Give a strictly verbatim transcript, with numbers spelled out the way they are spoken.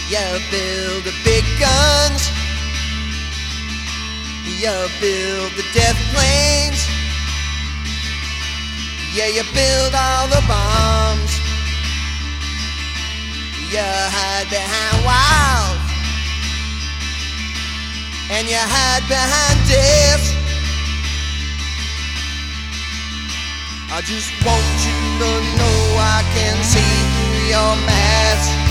You build the big guns, you build the death planes, yeah, you build all the bombs. You hide behind walls, and you hide behind death. I just want you to know I can see through your mask.